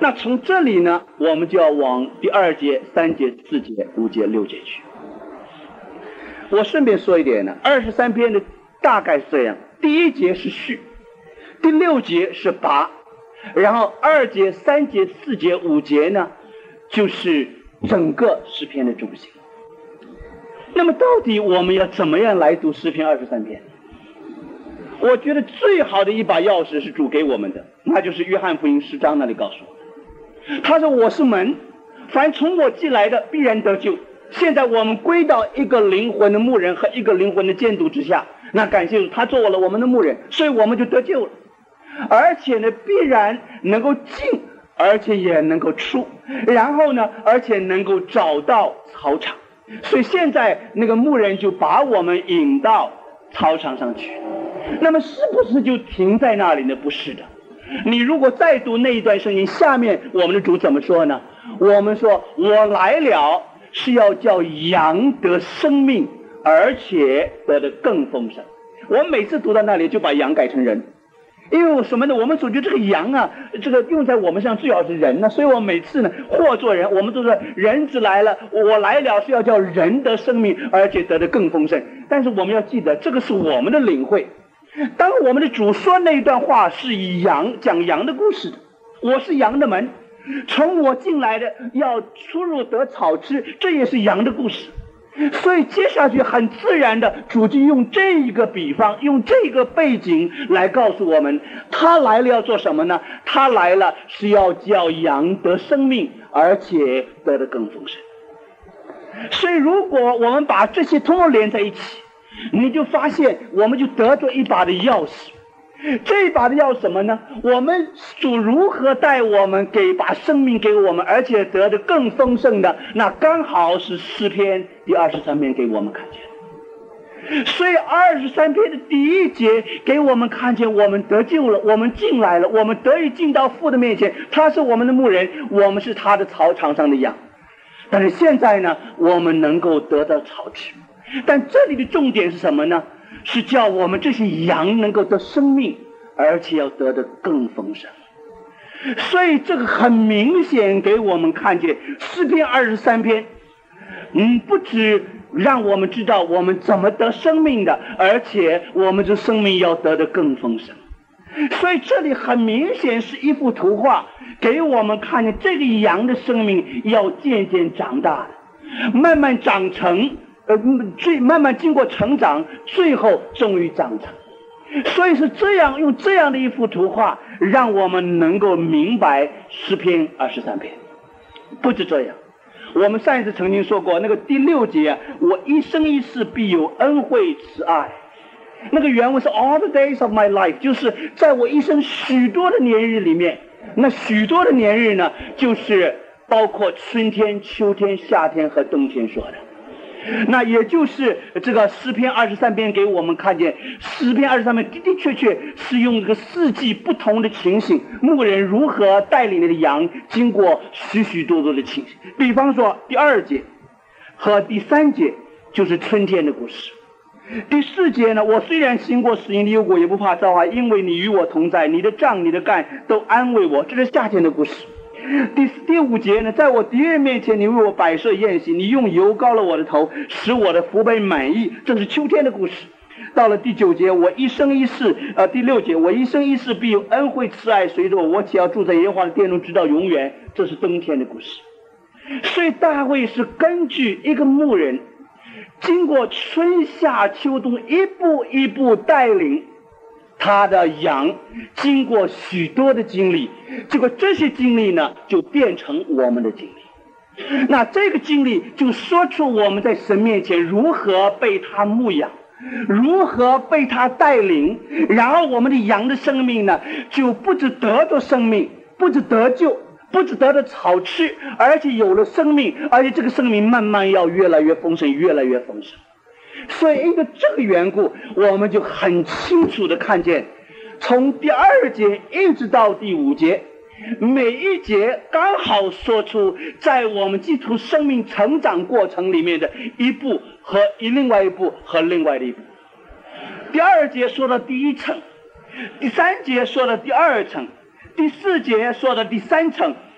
那从这里呢，我们就要往第二节、三节、四节、五节、六节去。我顺便说一点呢，二十三篇的大概是这样：第一节是序，第六节是拔，然后二节、三节、四节、五节呢，就是整个诗篇的中心。那么到底我们要怎么样来读诗篇二十三篇？我觉得最好的一把钥匙是主给我们的，那就是约翰福音十章那里告诉我们，他说我是门，凡从我进来的必然得救。现在我们归到一个灵魂的牧人和一个灵魂的监督之下，那感谢主，他做了我们的牧人，所以我们就得救了，而且呢必然能够进，而且也能够出，然后呢而且能够找到草场。所以现在那个牧人就把我们引到草场上去。那么是不是就停在那里呢？不是的。你如果再读那一段圣经，下面我们的主怎么说呢？我们说我来了是要叫羊得生命，而且得的更丰盛。我每次读到那里就把羊改成人，因为什么呢？我们总觉得这个羊啊，这个用在我们身上最好是人呢，所以我每次呢或做人，我们都说人子来了，我来了是要叫人得生命，而且得的更丰盛。但是我们要记得，这个是我们的领会。当我们的主说那一段话是以羊讲羊的故事的，我是羊的门，从我进来的要出入得草吃，这也是羊的故事。所以接下去很自然的，主就用这一个比方，用这个背景来告诉我们，他来了要做什么呢？他来了是要叫羊得生命，而且得的更丰盛。所以如果我们把这些通通连在一起，你就发现我们就得着一把的钥匙。这一把的钥匙什么呢？我们主如何带我们，给把生命给我们，而且得的更丰盛的，那刚好是诗篇第二十三篇给我们看见。所以二十三篇的第一节给我们看见我们得救了，我们进来了，我们得以进到父的面前，他是我们的牧人，我们是他的草场上的羊。但是现在呢，我们能够得到草吃。但这里的重点是什么呢？是叫我们这些羊能够得生命，而且要得的更丰盛。所以这个很明显给我们看见诗篇二十三篇，嗯，不止让我们知道我们怎么得生命的，而且我们这生命要得的更丰盛。所以这里很明显是一幅图画，给我们看见这个羊的生命要渐渐长大的，慢慢长成，呃，最慢慢经过成长，最后终于长成。所以是这样，用这样的一幅图画，让我们能够明白诗篇二十三篇。不止这样，我们上一次曾经说过，那个第六节啊，我一生一世必有恩惠慈爱。那个原文是 all the days of my life， 就是在我一生许多的年日里面，那许多的年日呢，就是包括春天、秋天、夏天和冬天说的。那也就是这个诗篇二十三篇给我们看见，诗篇二十三篇的的确确是用这个四季不同的情形，牧人如何带领那个羊经过许许多多的情形。比方说第二节和第三节就是春天的故事。第四节呢，我虽然行过死荫的幽谷，也不怕遭害，因为你与我同在，你的杖你的竿都安慰我，这是夏天的故事。第第五节呢，在我敌人面前，你为我摆设宴席，你用油膏了我的头，使我的福杯满溢，这是秋天的故事。到了第九节，我一生一世，呃，第六节，我一生一世必有恩惠慈爱随着我，我且要住在耶和华的殿中直到永远，这是冬天的故事。所以大卫是根据一个牧人经过春夏秋冬一步一步带领他的羊，经过许多的经历，结果这些经历呢就变成我们的经历。那这个经历就说出我们在神面前如何被他牧养，如何被他带领，然后我们的羊的生命呢就不止得着生命，不止得救，不止得了草吃，而且有了生命，而且这个生命慢慢要越来越丰盛，越来越丰盛。所以因为这个缘故，我们就很清楚的看见，从第二节一直到第五节，每一节刚好说出在我们基督徒生命成长过程里面的一步和另外一步和另外的一步。第二节说到第一层，第三节说到第二层，第四节说的第三层，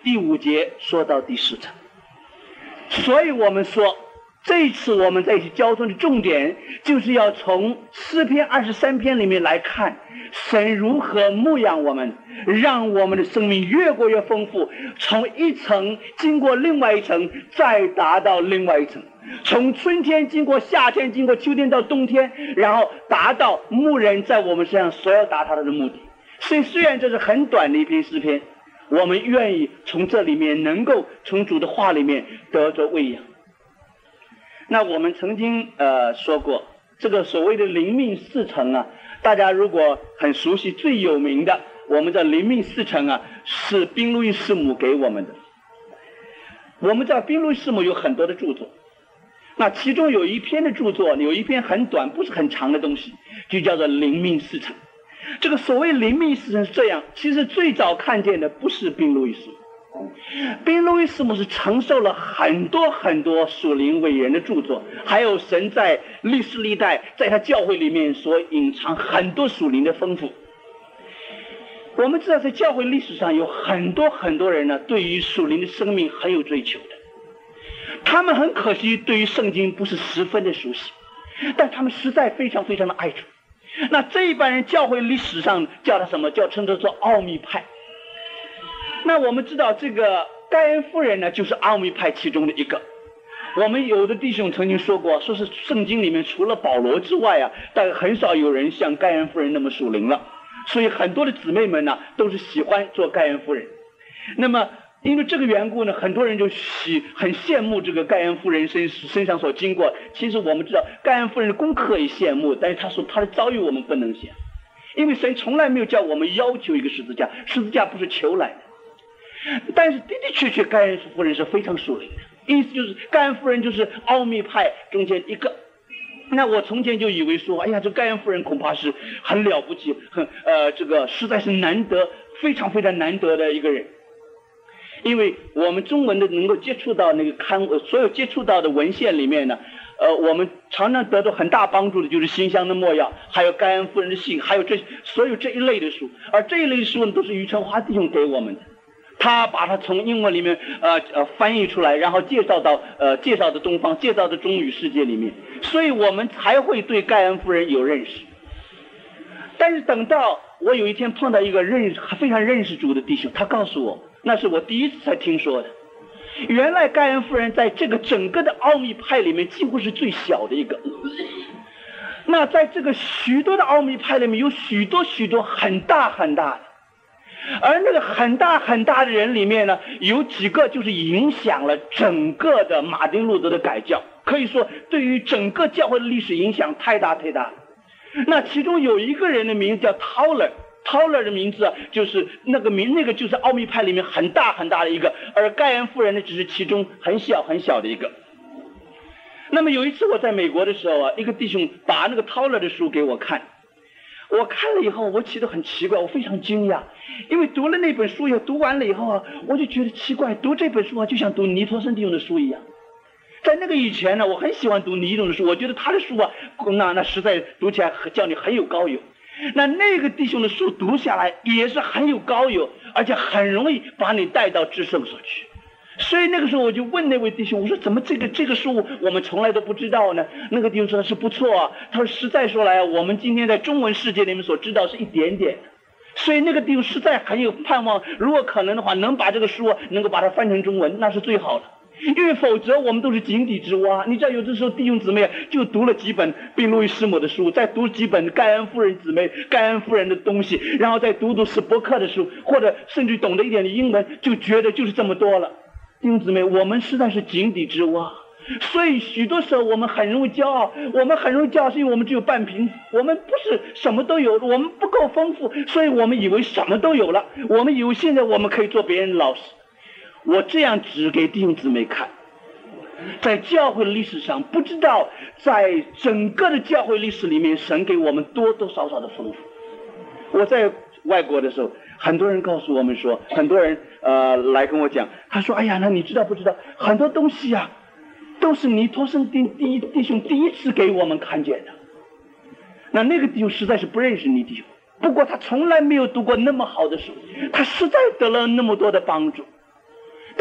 第五节说到第四层。所以我们说这一次我们在一起交通的重点就是要从诗篇二十三篇里面来看神如何牧养我们，让我们的生命越过越丰富，从一层经过另外一层，再达到另外一层，从春天经过夏天，经过秋天到冬天，然后达到牧人在我们身上所要达到的目的。所以虽然这是很短的一篇诗篇，我们愿意从这里面能够从主的话里面得着喂养。那我们曾经呃说过，这个所谓的灵命四层啊，大家如果很熟悉，最有名的我们的灵命四层啊，是宾路易师母给我们的。我们知道宾路易师母有很多的著作，那其中有一篇的著作，有一篇很短不是很长的东西，就叫做灵命四层。这个所谓灵命四层是这样，其实最早看见的不是宾路易师母，宾路易师母是承受了很多很多属灵伟人的著作，还有神在历史历代在他教会里面所隐藏很多属灵的丰富。我们知道在教会历史上有很多很多人呢，对于属灵的生命很有追求的，他们很可惜对于圣经不是十分的熟悉，但他们实在非常非常的爱主。那这一般人教会历史上叫他什么？叫称之做奥秘派。那我们知道这个盖恩夫人呢，就是奥秘派其中的一个。我们有的弟兄曾经说过，说是圣经里面除了保罗之外啊，大概很少有人像盖恩夫人那么属灵了。所以很多的姊妹们呢，都是喜欢做盖恩夫人。那么因为这个缘故呢，很多人就喜很羡慕这个盖恩夫人身身上所经过。其实我们知道盖恩夫人的功课也羡慕，但是他说他的遭遇我们不能羡慕，因为神从来没有叫我们要求一个十字架，十字架不是求来的。但是的的确确盖恩夫人是非常属灵的，意思就是盖恩夫人就是奥秘派中间一个。那我从前就以为说，哎呀，这盖恩夫人恐怕是很了不起，很呃，这个实在是难得，非常非常难得的一个人。因为我们中文的能够接触到那个刊物，所有接触到的文献里面呢，呃，我们常常得到很大帮助的就是馨香的墨药，还有盖恩夫人的信，还有这所有这一类的书。而这一类的书呢，都是于成华弟兄给我们的，他把它从英文里面呃呃翻译出来，然后介绍到呃介绍的东方，介绍的中语世界里面，所以我们才会对盖恩夫人有认识。但是等到我有一天碰到一个认识非常认识主的弟兄，他告诉我，那是我第一次才听说的，原来盖恩夫人在这个整个的奥秘派里面几乎是最小的一个。那在这个许多的奥秘派里面有许多许多很大很大的，而那个很大很大的人里面呢，有几个就是影响了整个的马丁路德的改教，可以说对于整个教会的历史影响太大太大了。那其中有一个人的名字叫 Tauler，Tauler 的名字啊，就是那个名，那个就是奥秘派里面很大很大的一个，而盖恩夫人呢，只是其中很小很小的一个。那么有一次我在美国的时候啊，一个弟兄把那个 Tauler 的书给我看，我看了以后，我觉得很奇怪，我非常惊讶，因为读了那本书以后，读完了以后啊，我就觉得奇怪，读这本书啊，就像读尼托生弟兄的书一样。在那个以前呢，我很喜欢读尼东的书，我觉得他的书啊，那那实在读起来叫你很有高有。那那个弟兄的书读下来也是很有高有，而且很容易把你带到至圣所去。所以那个时候我就问那位弟兄，我说怎么这个这个书我们从来都不知道呢？那个弟兄说是不错啊，他说实在说来，我们今天在中文世界里面所知道是一点点。所以那个弟兄实在很有盼望，如果可能的话，能把这个书能够把它翻成中文，那是最好的。因为否则我们都是井底之蛙。你知道有的时候弟兄姊妹就读了几本宾路易师母的书，再读几本盖恩夫人姊妹盖恩夫人的东西，然后再读读史伯克的书，或者甚至懂得一点的英文，就觉得就是这么多了。弟兄姊妹，我们实在是井底之蛙，所以许多时候我们很容易骄傲，我们很容易骄傲是因为我们只有半瓶，我们不是什么都有，我们不够丰富，所以我们以为什么都有了，我们以为现在我们可以做别人的老师。我这样指给弟兄姊妹看，在教会历史上，不知道在整个的教会历史里面，神给我们多多少少的丰富。我在外国的时候，很多人告诉我们说，很多人呃来跟我讲，他说：“哎呀，那你知道不知道，很多东西啊，都是尼托生弟第一弟兄第一次给我们看见的。”那那个弟兄实在是不认识你弟兄，不过他从来没有读过那么好的书，他实在得了那么多的帮助。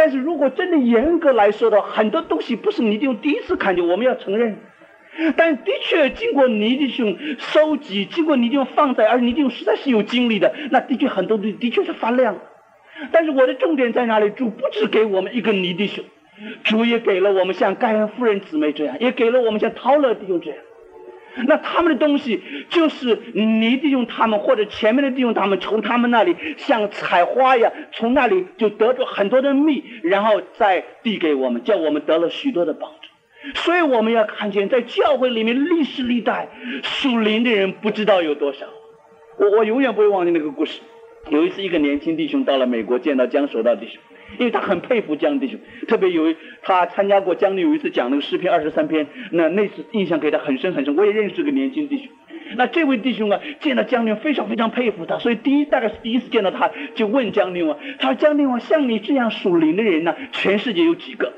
但是如果真的严格来说的话，很多东西不是尼弟兄第一次看见，我们要承认。但的确经过尼弟兄收集，经过尼弟兄放在，而尼弟兄实在是有经历的，那的确很多东西的确是发亮。但是我的重点在哪里？主不只给我们一个尼弟兄，主也给了我们像盖恩夫人姊妹这样，也给了我们像陶乐弟兄这样。那他们的东西就是尼弟兄他们或者前面的弟兄他们从他们那里像采花呀，从那里就得着很多的蜜，然后再递给我们，叫我们得了许多的帮助。所以我们要看见在教会里面历史历代属灵的人不知道有多少。我我永远不会忘记那个故事。有一次一个年轻弟兄到了美国，见到江守道弟兄，因为他很佩服江弟兄，特别有他参加过江弟有一次讲那个诗篇二十三篇，那那次印象给他很深很深。我也认识这个年轻弟兄，那这位弟兄啊见到江弟非常非常佩服他，所以第一大概是第一次见到他就问江弟王，他说江弟王，像你这样属灵的人呢，全世界有几个？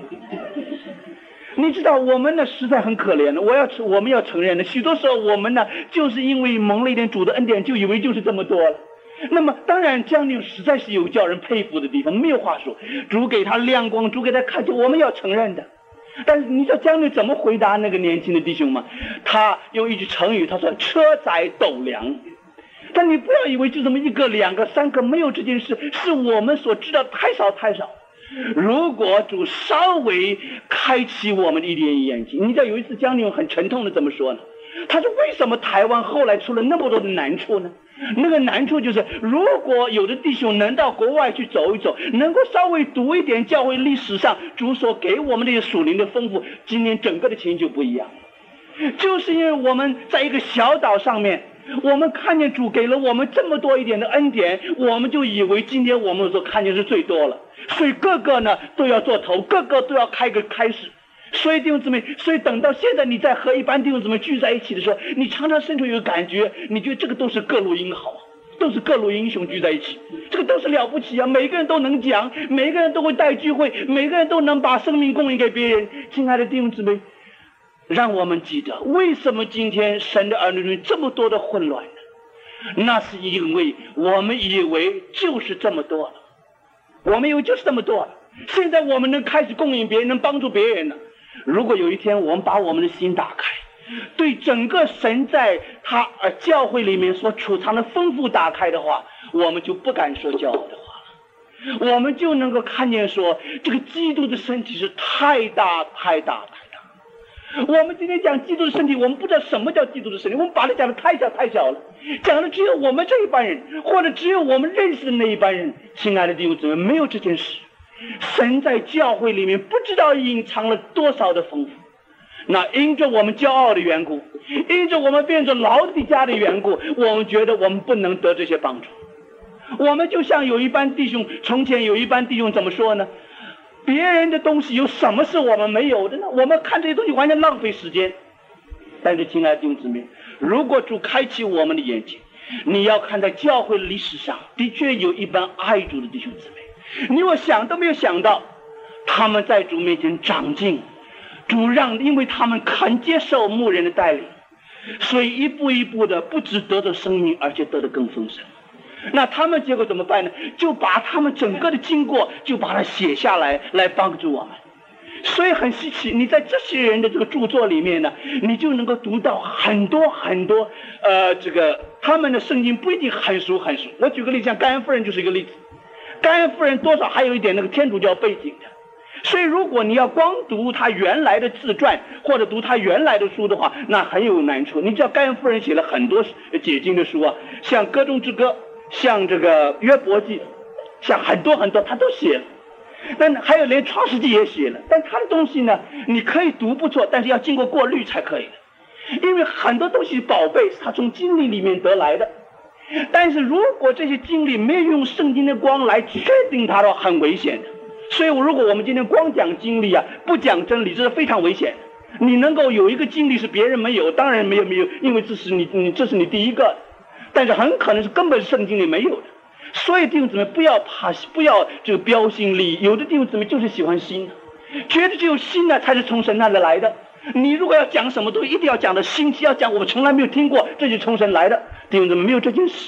你知道我们呢实在很可怜的，我要我们要承认的，许多时候我们呢就是因为蒙了一点主的恩典，就以为就是这么多了。那么当然江宁实在是有叫人佩服的地方，没有话说，主给他亮光，主给他看见，我们要承认的。但是你知道江宁怎么回答那个年轻的弟兄吗？他用一句成语，他说车载斗量。但你不要以为就这么一个两个三个，没有这件事，是我们所知道太少太少。如果主稍微开启我们的一点眼睛，你知道有一次江宁很沉痛的怎么说呢？他说为什么台湾后来出了那么多的难处呢？那个难处就是如果有的弟兄能到国外去走一走，能够稍微读一点教会历史上主所给我们这些属灵的丰富，今天整个的情形就不一样。就是因为我们在一个小岛上面，我们看见主给了我们这么多一点的恩典，我们就以为今天我们所看见是最多了，所以个个呢都要做头，个个都要开个开始。所以弟兄姊妹，所以等到现在你在和一般弟兄姊妹聚在一起的时候，你常常深处有个感觉，你觉得这个都是各路英豪，都是各路英雄聚在一起，这个都是了不起啊！每个人都能讲，每个人都会带聚会，每个人都能把生命供应给别人。亲爱的弟兄姊妹，让我们记得，为什么今天神的儿女中这么多的混乱呢？那是因为我们以为就是这么多了，我们以为就是这么多了。现在我们能开始供应别人，能帮助别人了。如果有一天我们把我们的心打开，对整个神在他呃教会里面所储藏的丰富打开的话，我们就不敢说骄傲的话了，我们就能够看见说这个基督的身体是太大太大太大。我们今天讲基督的身体，我们不知道什么叫基督的身体，我们把它讲的太小太小了，讲的只有我们这一班人，或者只有我们认识的那一班人。亲爱的弟兄姊妹，没有这件事，神在教会里面不知道隐藏了多少的丰富。那因着我们骄傲的缘故，因着我们变成老底家的缘故，我们觉得我们不能得这些帮助。我们就像有一班弟兄，从前有一班弟兄怎么说呢？别人的东西有什么是我们没有的呢？我们看这些东西完全浪费时间。但是亲爱的弟兄姊妹，如果主开启我们的眼睛，你要看在教会历史上的确有一班爱主的弟兄姊妹，你我想都没有想到，他们在主面前长进，主让因为他们肯接受牧人的带领，所以一步一步的不只得着生命，而且得的更丰盛。那他们结果怎么办呢？就把他们整个的经过就把它写下来，来帮助我们。所以很稀奇，你在这些人的这个著作里面呢，你就能够读到很多很多呃，这个他们的圣经不一定很熟很熟。我举个例子，像甘恩夫人就是一个例子。甘恩夫人多少还有一点那个天主教背景的，所以如果你要光读他原来的自传或者读他原来的书的话，那很有难处。你知道甘恩夫人写了很多解经的书啊，像歌中之歌，像这个约伯记，像很多很多他都写了。但还有连创世纪也写了，但他的东西呢，你可以读不错，但是要经过过滤才可以的，因为很多东西宝贝是他从经历里面得来的。但是如果这些经历没有用圣经的光来确定它的话，很危险的。所以如果我们今天光讲经历啊，不讲真理，这是非常危险的。你能够有一个经历是别人没有，当然没有没有，因为这是你你这是你第一个，但是很可能是根本圣经里没有的。所以弟兄姊妹不要怕，不要这个标新立异。有的弟兄姊妹就是喜欢新的，觉得只有新的才是从神那里来的。你如果要讲什么东西，一定要讲的新奇，要讲我们从来没有听过，这就从神来的。弟兄姊妹，没有这件事。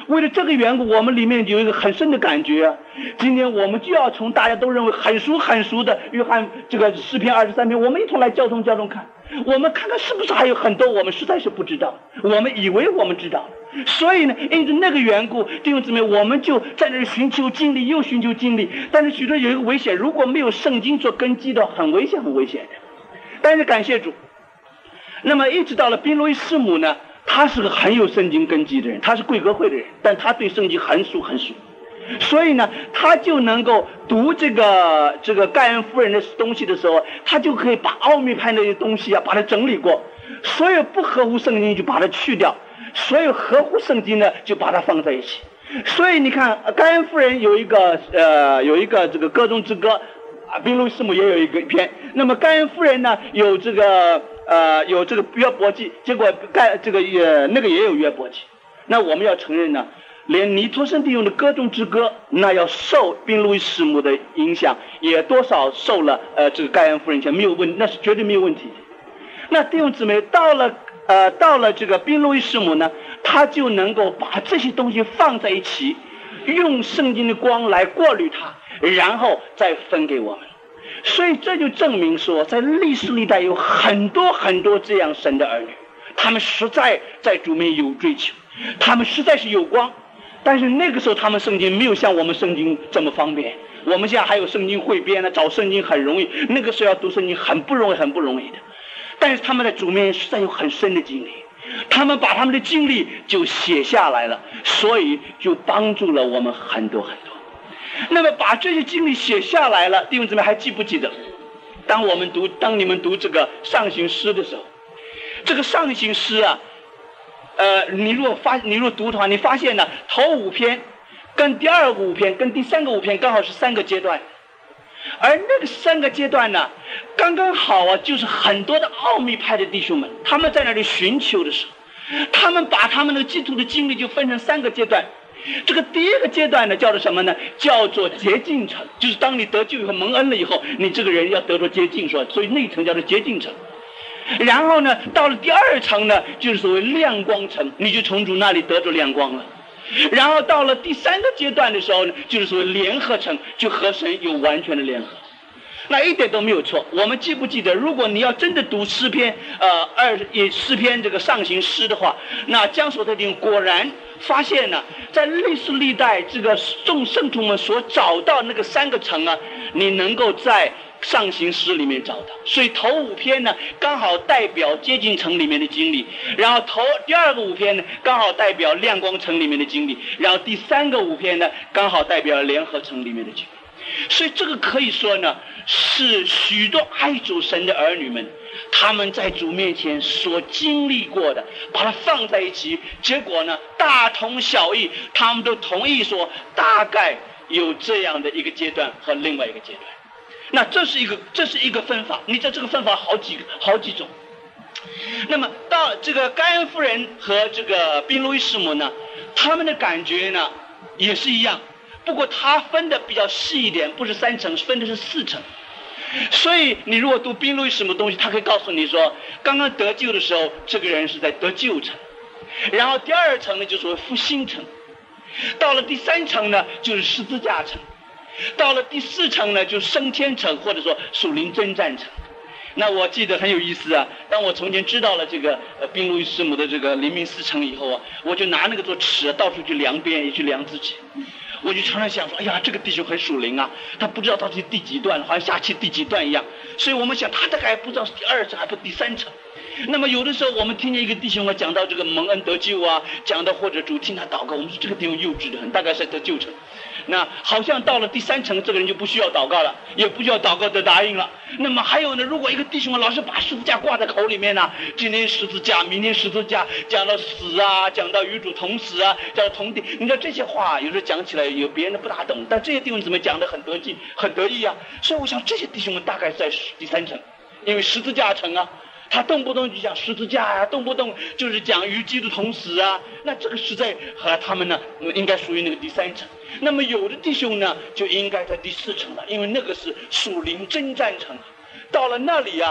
为了这个缘故，我们里面有一个很深的感觉啊。今天我们就要从大家都认为很熟很熟的约翰这个诗篇二十三篇，我们一同来交通交通看，我们看看是不是还有很多我们实在是不知道，我们以为我们知道。所以呢，因着那个缘故，弟兄姊妹，我们就在那里寻求经历，又寻求经历。但是许多有一个危险，如果没有圣经做根基的，很危险，很危险的。但是感谢主，那么一直到了宾路易师母呢，他是个很有圣经根基的人，他是贵格会的人，但他对圣经很熟很熟，所以呢，他就能够读这个这个盖恩夫人的东西的时候，他就可以把奥秘派那些东西啊，把它整理过，所有不合乎圣经就把它去掉，所有合乎圣经呢就把它放在一起。所以你看，盖恩夫人有一个呃有一个这个歌中之歌啊，宾路易师母也有一个篇。那么盖恩夫人呢有这个呃有这个约伯记，结果盖这个也那个也有约伯记。那我们要承认呢，连尼托生弟兄的歌中之歌，那要受宾路易师母的影响，也多少受了呃这个盖恩夫人前没有问，那是绝对没有问题。那弟兄姊妹，到了呃到了这个宾路易师母呢，他就能够把这些东西放在一起，用圣经的光来过滤它，然后再分给我们。所以这就证明说，在历史历代有很多很多这样神的儿女，他们实在在主面有追求，他们实在是有光。但是那个时候他们圣经没有像我们圣经这么方便，我们现在还有圣经汇编呢，找圣经很容易，那个时候要读圣经很不容易很不容易的。但是他们在主面实在有很深的经历，他们把他们的经历就写下来了，所以就帮助了我们很多很多。那么把这些经历写下来了，弟兄姊妹还记不记得，当我们读当你们读这个上行诗的时候，这个上行诗啊呃，你如果发你如果读的话，你发现呢，头五篇跟第二个五篇跟第三个五篇刚好是三个阶段，而那个三个阶段呢，刚刚好啊，就是很多的奥秘派的弟兄们，他们在那里寻求的时候，他们把他们的基督的经历就分成三个阶段。这个第一个阶段呢，叫做什么呢？叫做洁净城，就是当你得救以后蒙恩了以后，你这个人要得着洁净，说，所以那一层叫做洁净城。然后呢，到了第二层呢，就是所谓亮光城，你就从主那里得着亮光了。然后到了第三个阶段的时候呢，就是所谓联合城，就和神有完全的联合。那一点都没有错。我们记不记得，如果你要真的读诗篇呃二诗篇这个上行诗的话，那江所特定果然发现呢，在历史历代这个众圣徒们所找到那个三个城啊，你能够在上行诗里面找到。所以头五篇呢刚好代表接近城里面的经历，然后头第二个五篇呢刚好代表亮光城里面的经历，然后第三个五篇呢刚好代表联合城里面的经历。所以这个可以说呢，是许多爱主神的儿女们他们在主面前所经历过的，把它放在一起，结果呢大同小异，他们都同意说大概有这样的一个阶段和另外一个阶段。那这是一个这是一个分法，你知道这个分法好几好几种。那么到这个盖恩夫人和这个宾路易师母呢，他们的感觉呢也是一样，不过他分的比较细一点，不是三层，分的是四层。所以你如果读宾路易师母东西，他可以告诉你说，刚刚得救的时候这个人是在得救层，然后第二层呢就所谓复兴层，到了第三层呢就是十字架层，到了第四层呢就是升天层，或者说属灵征战层。那我记得很有意思啊，当我从前知道了这个呃宾路易师母的这个灵命四层以后啊，我就拿那个做尺到处去量边，也去量自己。我就常常想说，哎呀，这个弟兄很属灵啊，他不知道到底第几段，好像下期第几段一样。所以我们想他大概不知道是第二层还不第三层。那么有的时候我们听见一个弟兄啊讲到这个蒙恩得救啊，讲到或者主听他祷告，我们说这个弟兄幼稚的很，大概是得救层。那好像到了第三层，这个人就不需要祷告了，也不需要祷告的答应了。那么还有呢，如果一个弟兄老是把十字架挂在口里面呢、啊，今天十字架，明天十字架，讲到死啊，讲到与主同死啊，讲到同地，你知道这些话有时候讲起来有别人不大懂，但这些弟兄怎么讲得很得劲，很得意啊。所以我想这些弟兄们大概在第三层，因为十字架层啊。他动不动就讲十字架啊，动不动就是讲与基督同死啊，那这个实在和他们呢应该属于那个第三层。那么有的弟兄呢就应该在第四层了，因为那个是属灵征战层。到了那里啊，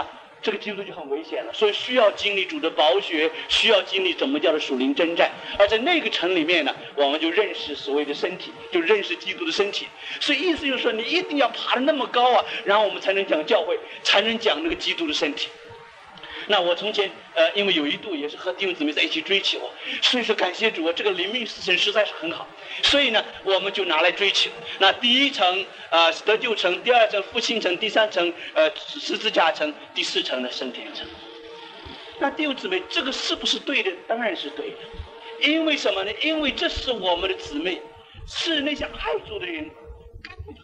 这个基督就很危险了。所以需要经历主的宝血，需要经历怎么叫的属灵征战。而在那个城里面呢，我们就认识所谓的身体，就认识基督的身体。所以意思就是说，你一定要爬得那么高啊，然后我们才能讲教会，才能讲那个基督的身体。那我从前呃，因为有一度也是和弟兄姊妹在一起追求，所以说感谢主啊，这个灵命事情实在是很好，所以呢，我们就拿来追求。那第一层啊、呃、得救层，第二层复兴层，第三层呃十字架层，第四层的升天层。那弟兄姊妹，这个是不是对的？当然是对的，因为什么呢？因为这是我们的姊妹，是那些爱主的人，跟